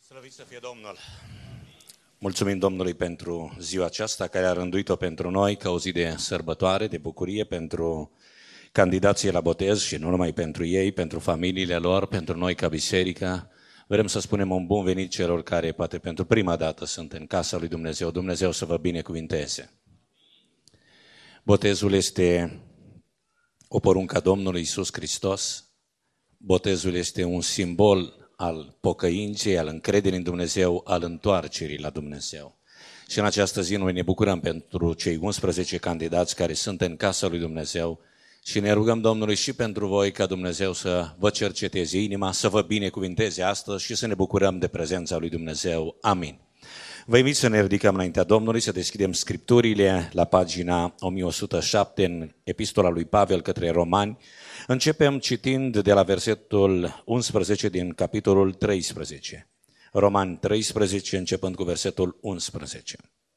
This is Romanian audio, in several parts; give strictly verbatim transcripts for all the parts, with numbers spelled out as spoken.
Slăvit să fie Domnul! Mulțumim Domnului pentru ziua aceasta care a rânduit-o pentru noi ca o zi de sărbătoare, de bucurie pentru candidații la botez și nu numai pentru ei, pentru familiile lor, pentru noi ca biserică. Vrem să spunem un bun venit celor care poate pentru prima dată sunt în casa lui Dumnezeu. Dumnezeu să vă binecuvinteze. Botezul este o poruncă a Domnului Iisus Hristos. Botezul este un simbol al pocăinței, al încrederii în Dumnezeu, al întoarcerii la Dumnezeu. Și în această zi noi ne bucurăm pentru cei unsprezece candidați care sunt în casa lui Dumnezeu și ne rugăm Domnului și pentru voi ca Dumnezeu să vă cerceteze inima, să vă binecuvinteze astăzi și să ne bucurăm de prezența lui Dumnezeu. Amin. Vă invit să ne ridicăm înaintea Domnului, să deschidem Scripturile la pagina o mie o sută șapte în Epistola lui Pavel către Romani. Începem citind de la versetul unsprezece din capitolul treisprezece. Romani treisprezece, începând cu versetul unsprezece.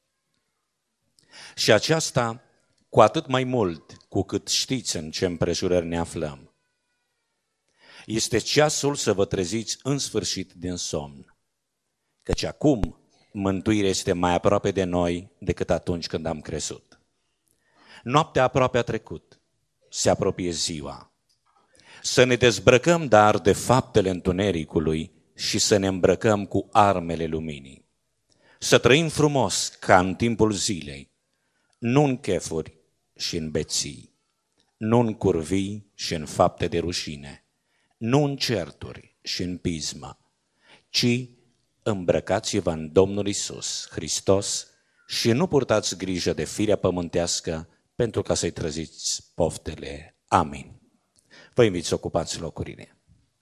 Și aceasta cu atât mai mult cu cât știți în ce împrejurări ne aflăm. Este ceasul să vă treziți în sfârșit din somn, căci acum mântuirea este mai aproape de noi decât atunci când am crezut. Noaptea aproape a trecut, se apropie ziua. Să ne dezbrăcăm dar de faptele întunericului și să ne îmbrăcăm cu armele luminii. Să trăim frumos ca în timpul zilei, nu în chefuri și în beții, nu în curvii și în fapte de rușine, nu în certuri și în pismă, ci îmbrăcați-vă în Domnul Iisus Hristos și nu purtați grijă de firea pământească pentru ca să-i trăziți poftele. Amin. Vă invit să ocupați locurile.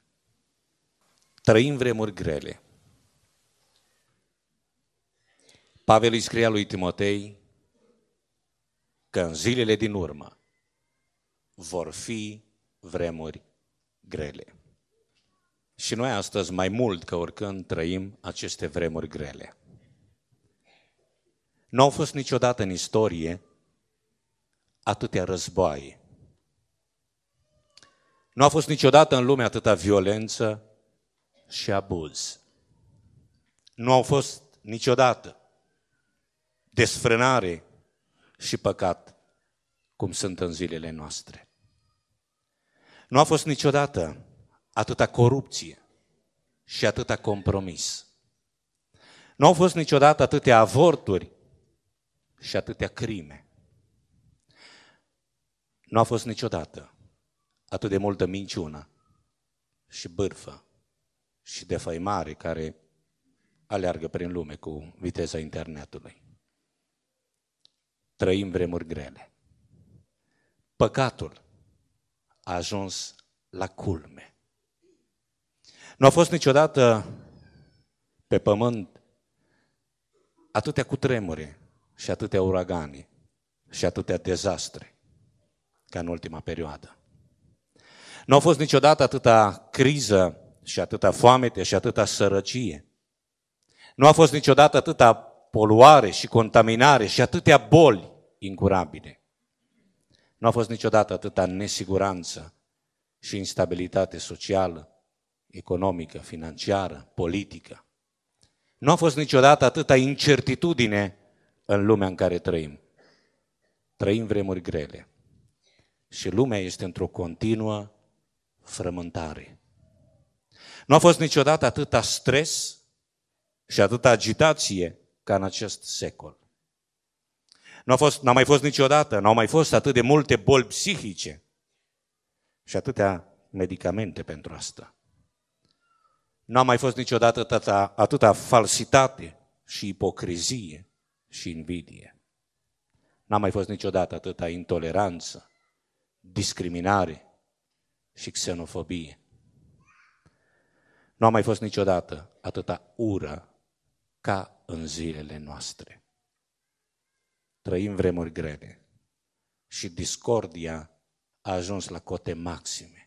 Trăim vremuri grele. Pavel îi scria lui Timotei că în zilele din urmă vor fi vremuri grele. Și noi astăzi, mai mult ca oricând, trăim aceste vremuri grele. Nu au fost niciodată în istorie atâtea războaie. Nu a fost niciodată în lume atâta violență și abuz. Nu au fost niciodată desfrânare și păcat cum sunt în zilele noastre. Nu a fost niciodată atâta corupție și atâta compromis. Nu au fost niciodată atâtea avorturi și atâtea crime. Nu a fost niciodată atât de multă minciună și bârfă și defăimare care aleargă prin lume cu viteza internetului. Trăim vremuri grele. Păcatul a ajuns la culme. Nu a fost niciodată pe pământ atâtea cutremure și atâtea uragane și atâtea dezastre ca în ultima perioadă. Nu a fost niciodată atâta criză și atâta foamete și atâta sărăcie. Nu a fost niciodată atâta poluare și contaminare și atâtea boli incurabile. Nu a fost niciodată atâta nesiguranță și instabilitate socială, economică, financiară, politică. Nu a fost niciodată atâta incertitudine în lumea în care trăim. Trăim vremuri grele și lumea este într-o continuă frământare. Nu a fost niciodată atâta stres și atâta agitație ca în acest secol. Nu a fost, n-a mai fost niciodată, n-au mai fost atât de multe boli psihice și atâtea medicamente pentru asta. Nu a mai fost niciodată atâta, atâta falsitate și ipocrizie și invidie. N-a mai fost niciodată atâta intoleranță, discriminare și xenofobie. Nu a mai fost niciodată atâta ură ca în zilele noastre. Trăim vremuri grele și discordia a ajuns la cote maxime.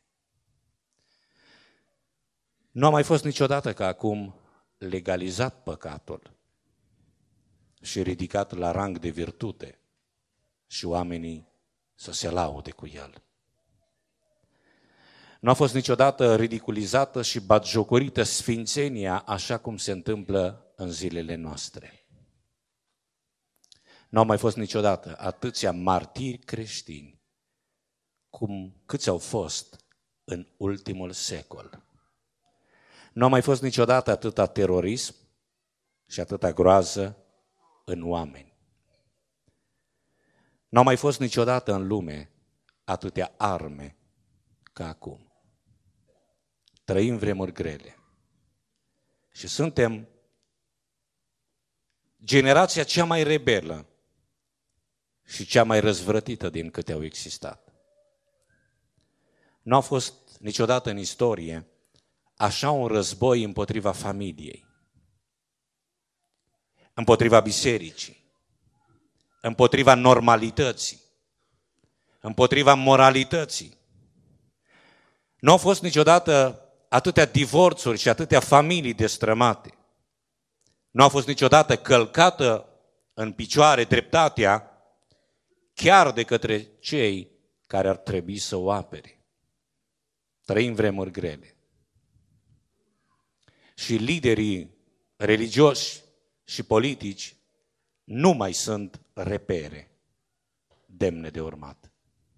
Nu a mai fost niciodată ca acum legalizat păcatul și ridicat la rang de virtute și oamenii să se laude cu el. Nu a fost niciodată ridiculizată și batjocorită sfințenia așa cum se întâmplă în zilele noastre. Nu au mai fost niciodată atâția martiri creștini cum câți au fost în ultimul secol. Nu a mai fost niciodată atâta terorism și atâta groază în oameni. Nu au mai fost niciodată în lume atâtea arme ca acum. Trăim vremuri grele și suntem generația cea mai rebelă și cea mai răzvrătită din câte au existat. Nu a fost niciodată în istorie așa un război împotriva familiei, împotriva bisericii, împotriva normalității, împotriva moralității. Nu au fost niciodată atâtea divorțuri și atâtea familii destrămate. Nu a fost niciodată călcată în picioare dreptatea chiar de către cei care ar trebui să o apere. Trăim vremuri grele. Și liderii religioși și politici nu mai sunt repere demne de urmat.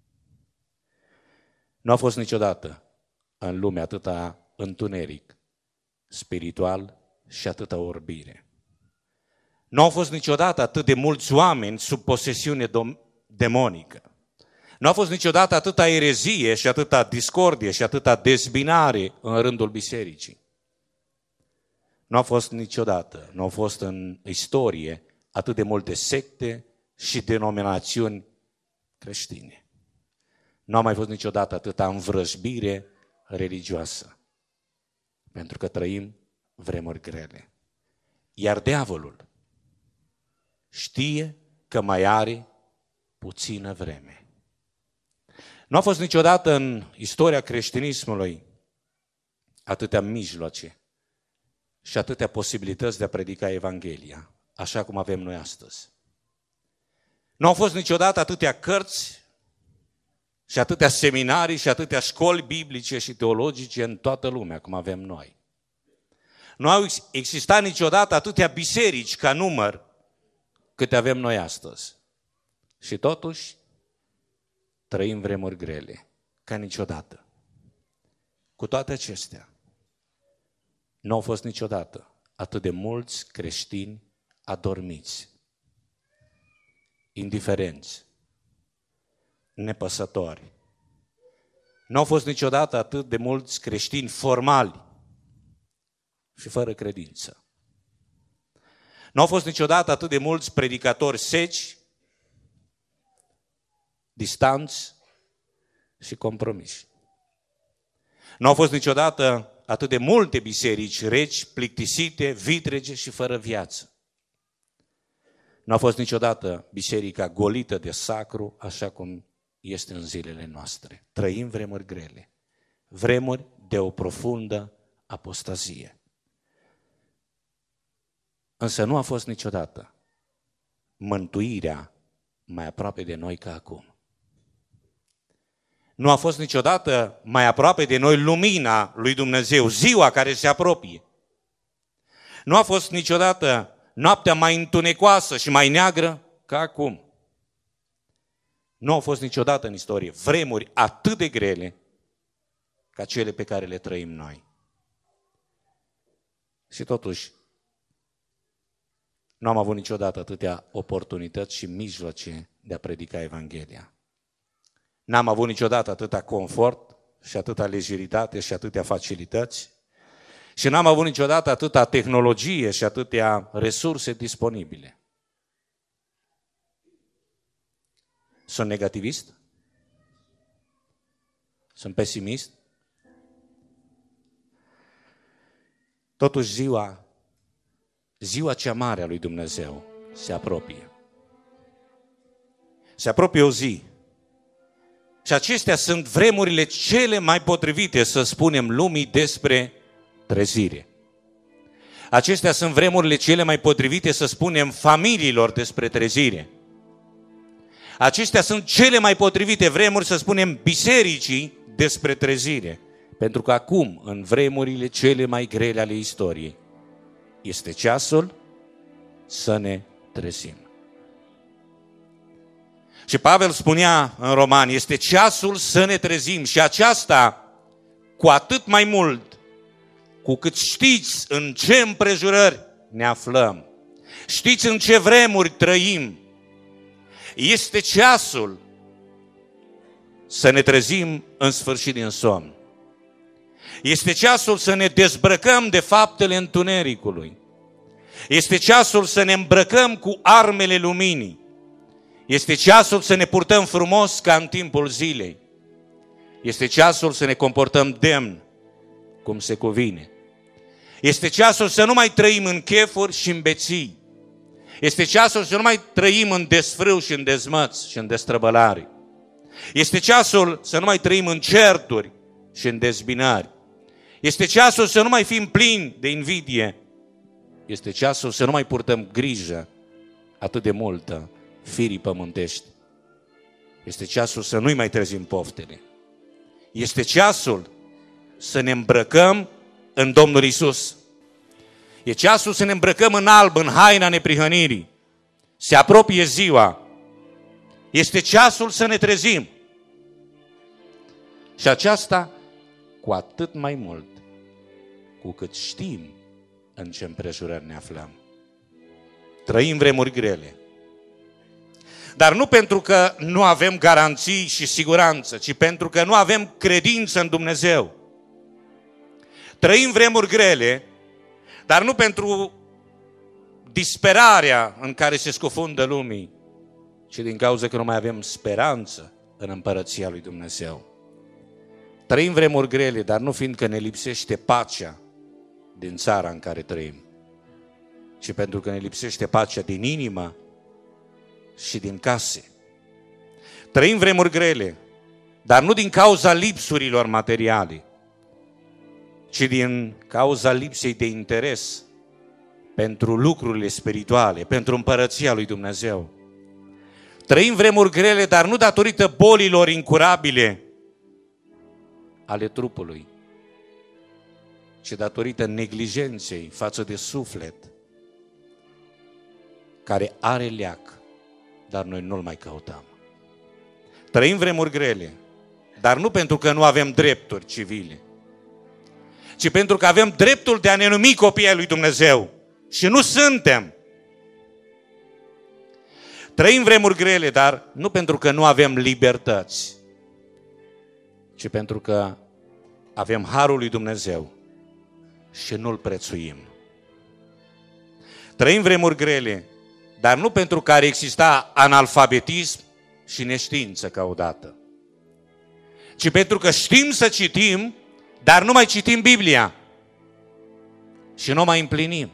Nu a fost niciodată în lume atâta întuneric spiritual și atâta orbire. Nu au fost niciodată atât de mulți oameni sub posesiune demonică. Nu a fost niciodată atâta erezie și atâta discordie și atâta dezbinare în rândul bisericii. Nu a fost niciodată, nu au fost în istorie atât de multe secte și denominațiuni creștine. Nu a mai fost niciodată atâta învrăjbire religioasă, pentru că trăim vremuri grele. Iar diavolul știe că mai are puțină vreme. Nu a fost niciodată în istoria creștinismului atâtea mijloace și atâtea posibilități de a predica Evanghelia, așa cum avem noi astăzi. Nu au fost niciodată atâtea cărți și atâtea seminarii și atâtea școli biblice și teologice în toată lumea, cum avem noi. Nu au existat niciodată atâtea biserici ca număr câte avem noi astăzi. Și totuși trăim vremuri grele, ca niciodată. Cu toate acestea, nu au fost niciodată atât de mulți creștini adormiți, indiferenți, nepăsători. Nu au fost niciodată atât de mulți creștini formali și fără credință. Nu au fost niciodată atât de mulți predicatori seci, distanți și compromiși. Nu au fost niciodată atât de multe biserici reci, plictisite, vitrege și fără viață. Nu a fost niciodată biserica golită de sacru, așa cum este în zilele noastre. Trăim vremuri grele, vremuri de o profundă apostazie. Însă nu a fost niciodată mântuirea mai aproape de noi ca acum. Nu a fost niciodată mai aproape de noi lumina lui Dumnezeu, ziua care se apropie. Nu a fost niciodată noaptea mai întunecoasă și mai neagră ca acum. Nu au fost niciodată în istorie vremuri atât de grele ca cele pe care le trăim noi. Și totuși, nu am avut niciodată atâtea oportunități și mijloace de a predica Evanghelia. N-am avut niciodată atâta confort și atâta lejeritate și atâtea facilități și n-am avut niciodată atâta tehnologie și atâtea resurse disponibile. Sunt negativist? Sunt pesimist? Totuși ziua, ziua cea mare a lui Dumnezeu se apropie. Se apropie o zi. Și acestea sunt vremurile cele mai potrivite să spunem lumii despre trezire. Acestea sunt vremurile cele mai potrivite să spunem familiilor despre trezire. Acestea sunt cele mai potrivite vremuri să spunem bisericii despre trezire. Pentru că acum, în vremurile cele mai grele ale istoriei, este ceasul să ne trezim. Și Pavel spunea în Romani, este ceasul să ne trezim și aceasta cu atât mai mult, cu cât știți în ce împrejurări ne aflăm. Știți în ce vremuri trăim. Este ceasul să ne trezim în sfârșit din somn. Este ceasul să ne dezbrăcăm de faptele întunericului. Este ceasul să ne îmbrăcăm cu armele luminii. Este ceasul să ne purtăm frumos ca în timpul zilei. Este ceasul să ne comportăm demn, cum se cuvine. Este ceasul să nu mai trăim în chefuri și în beții. Este ceasul să nu mai trăim în desfrâu și în dezmăț și în destrăbălare. Este ceasul să nu mai trăim în certuri și în dezbinări. Este ceasul să nu mai fim plini de invidie. Este ceasul să nu mai purtăm grijă atât de multă firii pământești. Este ceasul să nu-i mai trezim poftele. Este ceasul să ne îmbrăcăm în Domnul Iisus. E ceasul să ne îmbrăcăm în alb, în haina neprihănirii. Se apropie ziua. Este ceasul să ne trezim. Și aceasta cu atât mai mult, cu cât știm în ce împrejurări ne aflăm. Trăim vremuri grele. Dar nu pentru că nu avem garanții și siguranță, ci pentru că nu avem credință în Dumnezeu. Trăim vremuri grele, dar nu pentru disperarea în care se scufundă lumii, ci din cauza că nu mai avem speranță în împărăția lui Dumnezeu. Trăim vremuri grele, dar nu fiindcă ne lipsește pacea din țara în care trăim, ci pentru că ne lipsește pacea din inimă și din case. Trăim vremuri grele, dar nu din cauza lipsurilor materiale, ci din cauza lipsei de interes pentru lucrurile spirituale, pentru împărăția lui Dumnezeu. Trăim vremuri grele, dar nu datorită bolilor incurabile ale trupului, ci datorită neglijenței față de suflet, care are leac, dar noi nu-l mai căutăm. Trăim vremuri grele, dar nu pentru că nu avem drepturi civile, ci pentru că avem dreptul de a ne numi copii ai lui Dumnezeu și nu suntem. Trăim vremuri grele, dar nu pentru că nu avem libertăți, ci pentru că avem harul lui Dumnezeu și nu-l prețuim. Trăim vremuri grele, dar nu pentru că ar exista analfabetism și neștiință ca odată, ci pentru că știm să citim, dar nu mai citim Biblia și nu mai împlinim.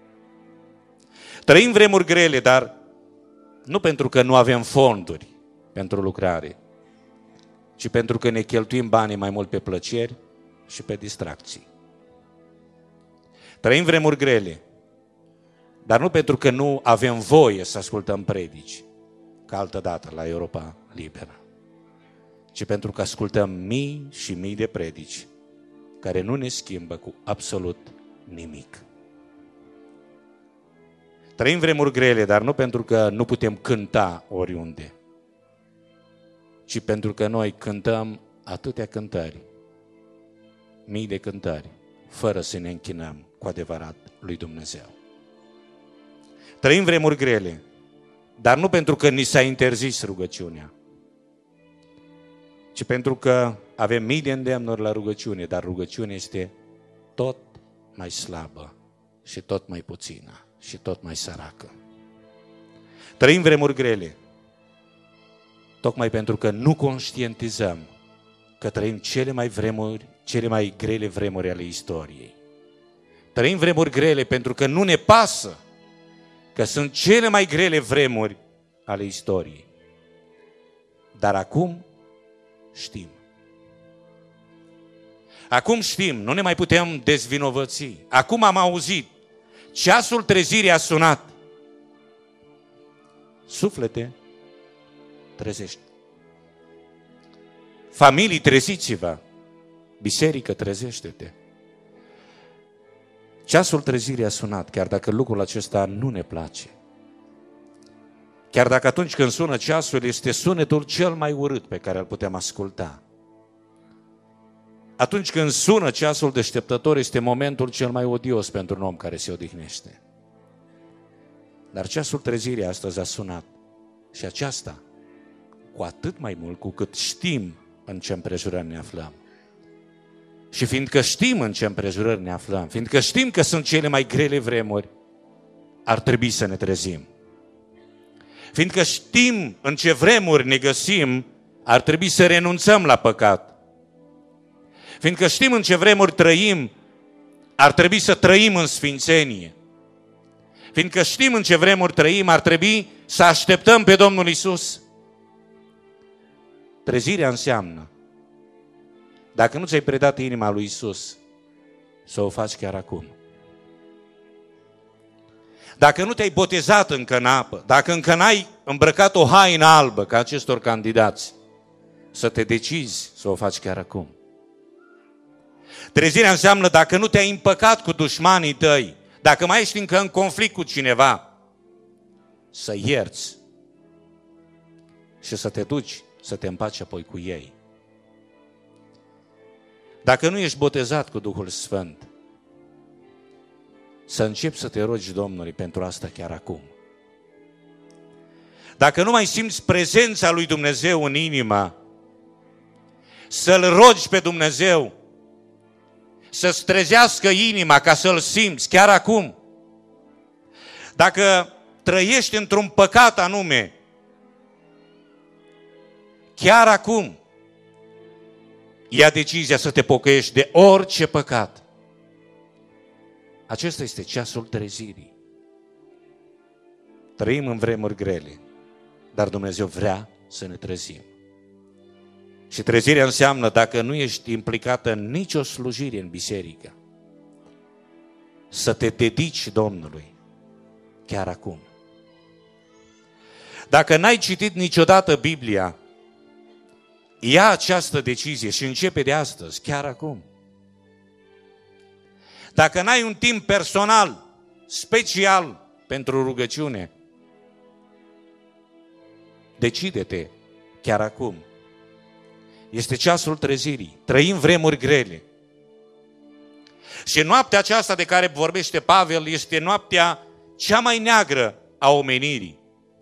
Trăim vremuri grele, dar nu pentru că nu avem fonduri pentru lucrare, ci pentru că ne cheltuim banii mai mult pe plăceri și pe distracții. Trăim vremuri grele, dar nu pentru că nu avem voie să ascultăm predici, ca altădată la Europa Liberă, ci pentru că ascultăm mii și mii de predici care nu ne schimbă cu absolut nimic. Trăim vremuri grele, dar nu pentru că nu putem cânta oriunde, ci pentru că noi cântăm atâtea cântări, mii de cântări, fără să ne închinăm cu adevărat lui Dumnezeu. Trăim vremuri grele, dar nu pentru că ni s-a interzis rugăciunea, ci pentru că avem mii de îndemnuri la rugăciune, dar rugăciunea este tot mai slabă și tot mai puțină și tot mai săracă. Trăim vremuri grele, tocmai pentru că nu conștientizăm că trăim cele mai vremuri, cele mai grele vremuri ale istoriei. Trăim vremuri grele pentru că nu ne pasă că sunt cele mai grele vremuri ale istoriei. Dar acum știm. Acum știm, nu ne mai putem dezvinovăți. Acum am auzit, ceasul trezirii a sunat. Suflete, trezește. Familii, treziți-vă. Biserică, trezește-te! Ceasul trezirii a sunat, chiar dacă lucrul acesta nu ne place. Chiar dacă atunci când sună ceasul este sunetul cel mai urât pe care îl putem asculta. Atunci când sună ceasul deșteptător este momentul cel mai odios pentru un om care se odihnește. Dar ceasul trezirii astăzi a sunat și aceasta cu atât mai mult cu cât știm în ce împrejurări ne aflăm. Și fiindcă știm în ce împrejurări ne aflăm, fiindcă știm că sunt cele mai grele vremuri, ar trebui să ne trezim. Fiindcă știm în ce vremuri ne găsim, ar trebui să renunțăm la păcat. Fiindcă știm în ce vremuri trăim, ar trebui să trăim în sfințenie. Fiindcă știm în ce vremuri trăim, ar trebui să așteptăm pe Domnul Iisus. Trezirea înseamnă, dacă nu ți-ai predat inima lui Iisus, să o faci chiar acum. Dacă nu te-ai botezat încă în apă, dacă încă n-ai îmbrăcat o haină albă ca acestor candidați, să te decizi să o faci chiar acum. Trezirea înseamnă dacă nu te-ai împăcat cu dușmanii tăi, dacă mai ești încă în conflict cu cineva, să ierți și să te duci să te împaci apoi cu ei. Dacă nu ești botezat cu Duhul Sfânt, să începi să te rogi Domnului pentru asta chiar acum. Dacă nu mai simți prezența lui Dumnezeu în inimă, să-L rogi pe Dumnezeu, să-ți trezească inima ca să-L simți chiar acum. Dacă trăiești într-un păcat anume, chiar acum, ia decizia să te pocăiești de orice păcat. Acesta este ceasul trezirii. Trăim în vremuri grele, dar Dumnezeu vrea să ne trezim. Și trezirea înseamnă, dacă nu ești implicată în nicio slujire în biserică, să te dedici Domnului chiar acum. Dacă n-ai citit niciodată Biblia, ia această decizie și începe de astăzi, chiar acum. Dacă n-ai un timp personal, special pentru rugăciune, decide-te chiar acum. Este ceasul trezirii. Trăim vremuri grele. Și noaptea aceasta de care vorbește Pavel este noaptea cea mai neagră a omenirii.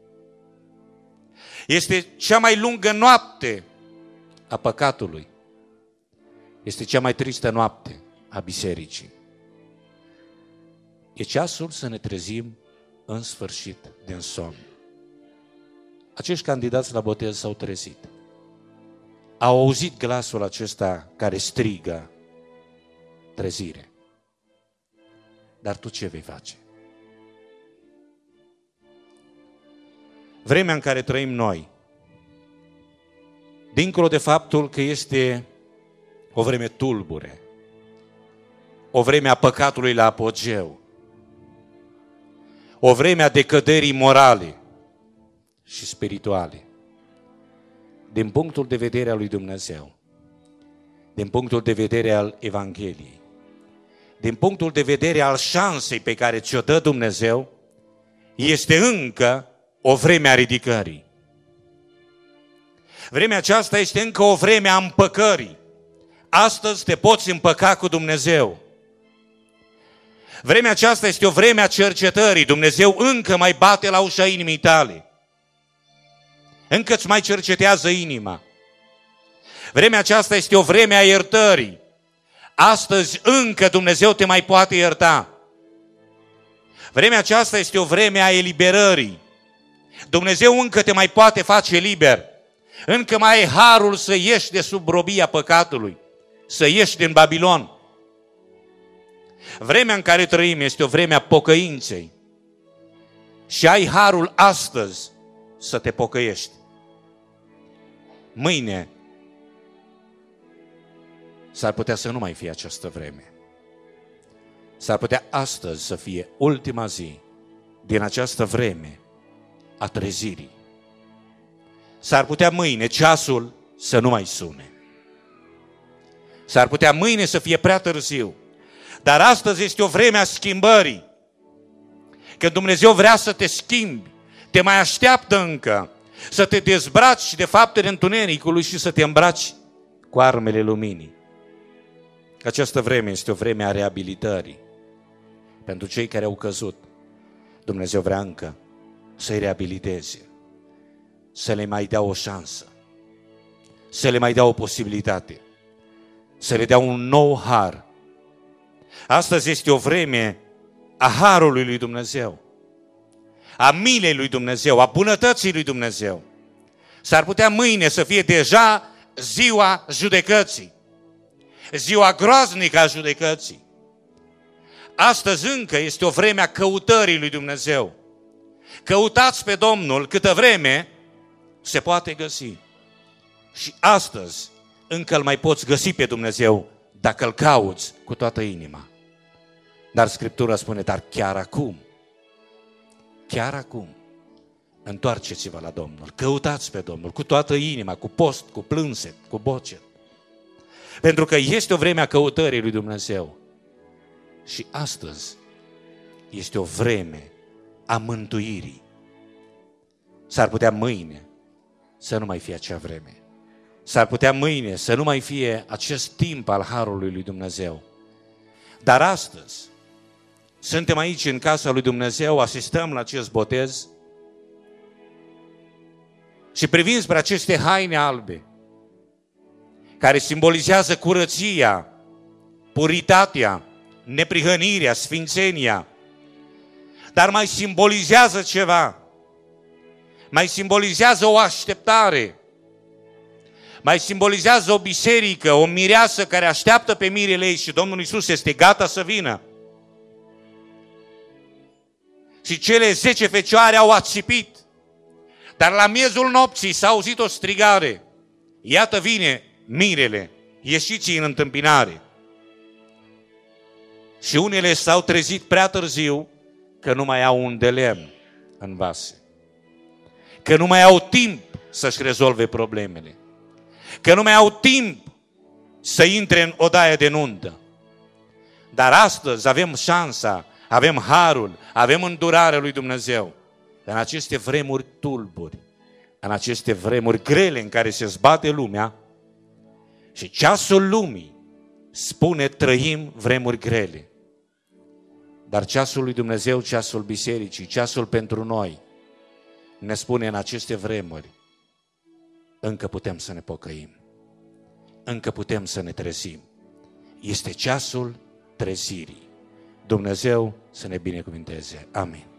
Este cea mai lungă noapte a păcatului. Este cea mai tristă noapte a bisericii. E ceasul să ne trezim în sfârșit din somn. Acești candidați la botez s-au trezit. Au auzit glasul acesta care strigă trezire. Dar tu ce vei face? Vremea în care trăim noi, dincolo de faptul că este o vreme tulbure, o vreme a păcatului la apogeu, o vreme a decăderii morale și spirituale, din punctul de vedere al lui Dumnezeu, din punctul de vedere al Evangheliei, din punctul de vedere al șansei pe care ți-o dă Dumnezeu, este încă o vreme a ridicării. Vremea aceasta este încă o vreme a împăcării. Astăzi te poți împăca cu Dumnezeu. Vremea aceasta este o vreme a cercetării. Dumnezeu încă mai bate la ușa inimii tale. Încă îți mai cercetează inima. Vremea aceasta este o vreme a iertării. Astăzi încă Dumnezeu te mai poate ierta. Vremea aceasta este o vreme a eliberării. Dumnezeu încă te mai poate face liber. Încă mai ai harul să ieși de sub robia păcatului, să ieși din Babilon. Vremea în care trăim este o vreme a pocăinței. Și ai harul astăzi să te pocăiești. Mâine s-ar putea să nu mai fie această vreme. S-ar putea astăzi să fie ultima zi din această vreme a trezirii. S-ar putea mâine ceasul să nu mai sune. S-ar putea mâine să fie prea târziu. Dar astăzi este o vreme a schimbării. Când Dumnezeu vrea să te schimbi, te mai așteaptă încă să te dezbraci de faptele întunericului și să te îmbraci cu armele luminii. Această vreme este o vreme a reabilitării. Pentru cei care au căzut, Dumnezeu vrea încă să-i reabiliteze, să le mai dea o șansă, să le mai dea o posibilitate, să le dea un nou har. Astăzi este o vreme a harului lui Dumnezeu, a milei lui Dumnezeu, a bunătății lui Dumnezeu. S-ar putea mâine să fie deja ziua judecății, ziua groaznică a judecății. Astăzi încă este o vreme a căutării lui Dumnezeu. Căutați pe Domnul câtă vreme se poate găsi. Și astăzi încă îl mai poți găsi pe Dumnezeu dacă îl cauți cu toată inima. Dar Scriptura spune, dar chiar acum, chiar acum, întoarceți-vă la Domnul, căutați pe Domnul cu toată inima, cu post, cu plânset, cu bocet. Pentru că este o vreme a căutării lui Dumnezeu. Și astăzi este o vreme a mântuirii. S-ar putea mâine să nu mai fie acea vreme. S-ar putea mâine să nu mai fie acest timp al harului lui Dumnezeu. Dar astăzi suntem aici în casa lui Dumnezeu, asistăm la acest botez și privim spre aceste haine albe care simbolizează curăția, puritatea, neprihănirea, sfințenia, dar mai simbolizează ceva, mai simbolizează o așteptare, mai simbolizează o biserică, o mireasă care așteaptă pe mirele ei și Domnul Iisus este gata să vină. Și cele zece fecioare au ațipit, dar la miezul nopții s-a auzit o strigare, iată vine mirele, ieșiți în întâmpinare. Și unele s-au trezit prea târziu că nu mai au un de lemn în vase, că nu mai au timp să-și rezolve problemele, că nu mai au timp să intre în odaia de nuntă. Dar astăzi avem șansa, avem harul, avem îndurarea lui Dumnezeu. În aceste vremuri tulburi, în aceste vremuri grele în care se zbate lumea, și ceasul lumii spune trăim vremuri grele. Dar ceasul lui Dumnezeu, ceasul bisericii, ceasul pentru noi, ne spune în aceste vremuri, încă putem să ne pocăim, încă putem să ne trezim. Este ceasul trezirii. Dumnezeu să ne binecuvinteze. Amin.